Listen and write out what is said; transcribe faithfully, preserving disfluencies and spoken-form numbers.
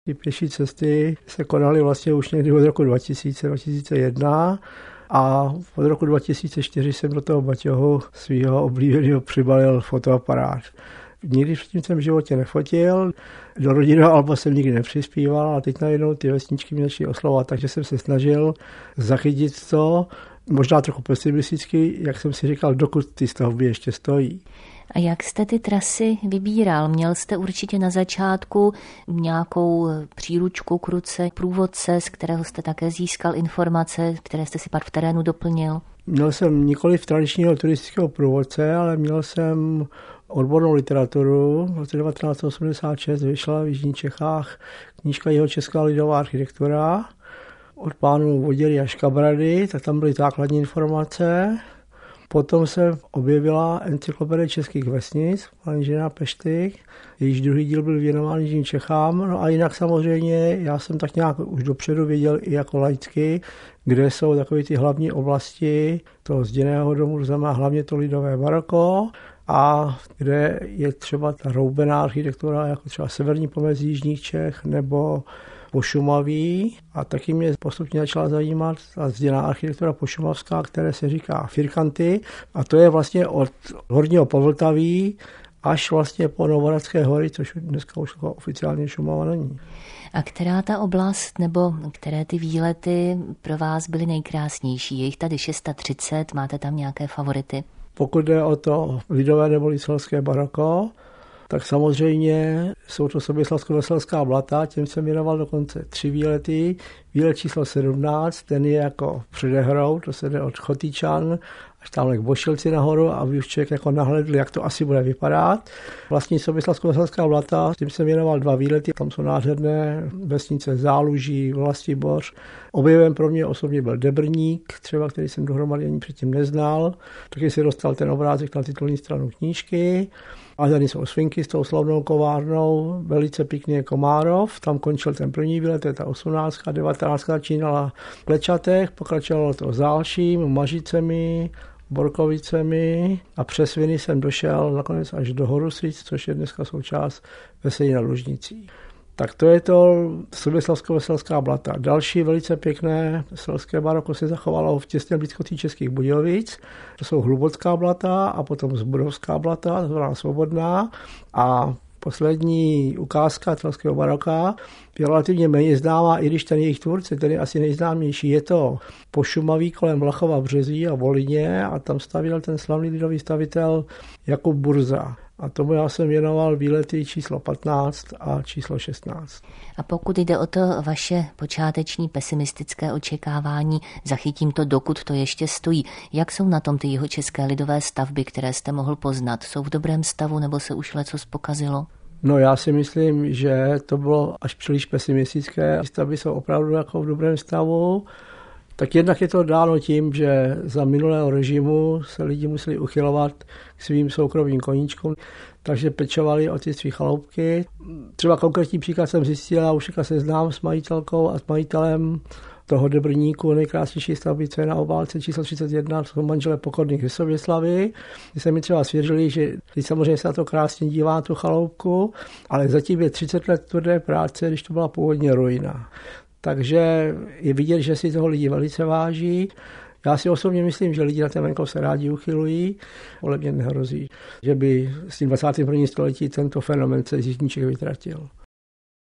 Ty pěší cesty se konaly vlastně už někdy od roku dva tisíce, dva tisíce jedna a od roku dva tisíce čtyři jsem do toho baťohu svého oblíbeného přibalil fotoaparát. Nikdy předtím jsem v životě nefotil, do rodinného alba jsem nikdy nepřispíval a teď najednou ty vesničky mě začaly oslovovat, takže jsem se snažil zachytit to, možná trochu pesimisticky, jak jsem si říkal, dokud ty stavby ještě stojí. A jak jste ty trasy vybíral? Měl jste určitě na začátku nějakou příručku k ruce, průvodce, z kterého jste také získal informace, které jste si pak v terénu doplnil? Měl jsem nikoliv tradičního turistického průvodce, ale měl jsem odbornou literaturu. V roce devatenáct set osmdesát šest vyšla v Jižních Čechách knížka Jihočeská lidová architektura od pánů Voděry a Škabrady, tak tam byly základní informace. Potom se objevila encyklopedie českých vesnic, pan inženýr Peštyk, jejíž druhý díl byl věnován Jižním Čechám. No a jinak samozřejmě já jsem tak nějak už dopředu věděl i jako laicky, kde jsou takové ty hlavní oblasti toho zděného domu, to znamená hlavně to lidové baroko, a kde je třeba ta roubená architektura, jako třeba severní pomezí Jižních Čech nebo Pošumaví. A taky mě postupně začala zajímat ta zděná architektura pošumavská, které se říká firkanty. A to je vlastně od Horního Povltaví až vlastně po Novohradské hory, což dneska už oficiálně Šumava není. A která ta oblast nebo které ty výlety pro vás byly nejkrásnější? Je jich tady tři sta třicet, máte tam nějaké favority? Pokud jde o to lidové nebo licelské baroko, tak samozřejmě jsou to Soběslavsko-Veselská blata, tím jsem věnoval dokonce tři výlety. Výlet číslo sedmnáct, ten je jako předehrou, to se jde od Chotyčan až tamhle k Bošilci nahoru, aby už člověk jako nahledl, jak to asi bude vypadat. Vlastní Soběslavsko-Veselská blata, tím jsem věnoval dva výlety, tam jsou nádherné vesnice Záluží, Vlastiboř. Objevem pro mě osobně byl Debrník, třeba, který jsem dohromady ani předtím neznal. Taky se dostal ten obrázek na titulní stranu knížky. A tady jsou Svinky s tou slavnou kovárnou, velice pěkný je Komárov, tam končil ten první výlet, to je ta osmnáctka, devatenáctka začínala v Klečatech, pokračovalo to Zálším, Mažicemi, Borkovicemi a přes Sviny jsem došel nakonec až do Horusic, což je dneska součást Veselí nad Lužnicí. Tak to je to Soběslavsko-Veselská blata. Další velice pěkné selské baroko se zachovalo v těsné blízkosti Českých Budějovic. To jsou Hlubocká blata a potom Zbudovská blata, to znamená Svobodná. A poslední ukázka selského baroka je relativně méně známá, i když ten jejich tvůrce, ten je asi nejznámější. Je to Pošumaví kolem Vlachova Březí a Volině a tam stavěl ten slavný lidový stavitel Jakub Burza. A tomu já jsem věnoval výlety číslo patnáct a číslo šestnáct. A pokud jde o to vaše počáteční pesimistické očekávání, zachytím to, dokud to ještě stojí. Jak jsou na tom ty jihočeské lidové stavby, které jste mohl poznat? Jsou v dobrém stavu nebo se už lecos pokazilo? No já si myslím, že to bylo až příliš pesimistické. Stavby jsou opravdu jako v dobrém stavu. Tak jednak je to dáno tím, že za minulého režimu se lidi museli uchylovat k svým soukromým koníčkům, takže pečovali o ty svý chaloupky. Třeba konkrétní příklad jsem zjistil, a už se znám s majitelkou a s majitelem toho Debrníku, nejkrásnější stavby, co je na obálce číslo třicet jedna, jsou manželé Pokorných ze Soběslavy. Ty se mi třeba svěřili, že teď samozřejmě se na to krásně dívá tu chaloupku, ale zatím je třicet let tvrdé práce, když to byla původně ruina. Takže je vidět, že si toho lidi velice váží. Já si osobně myslím, že lidi na ten venkov se rádi uchylují, ale mě nehrozí, že by s tím dvacátým prvním století tento fenomén se z Jižních Čech vytratil.